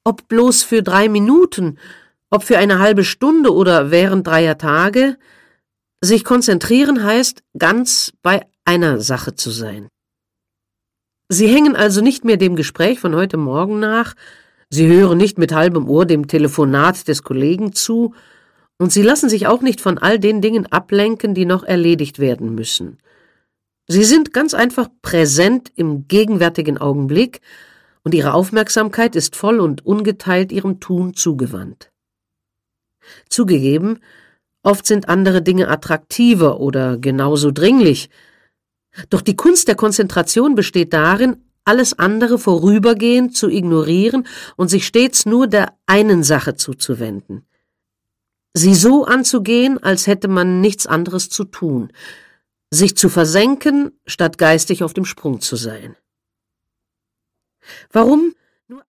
Ob bloß für 3 Minuten, ob für eine halbe Stunde oder während 3 Tage, sich konzentrieren heißt, ganz bei einer Sache zu sein. Sie hängen also nicht mehr dem Gespräch von heute Morgen nach, Sie hören nicht mit halbem Ohr dem Telefonat des Kollegen zu, und Sie lassen sich auch nicht von all den Dingen ablenken, die noch erledigt werden müssen. Sie sind ganz einfach präsent im gegenwärtigen Augenblick, und Ihre Aufmerksamkeit ist voll und ungeteilt Ihrem Tun zugewandt. Zugegeben, oft sind andere Dinge attraktiver oder genauso dringlich, doch die Kunst der Konzentration besteht darin, alles andere vorübergehend zu ignorieren und sich stets nur der einen Sache zuzuwenden. Sie so anzugehen, als hätte man nichts anderes zu tun, sich zu versenken, statt geistig auf dem Sprung zu sein. Warum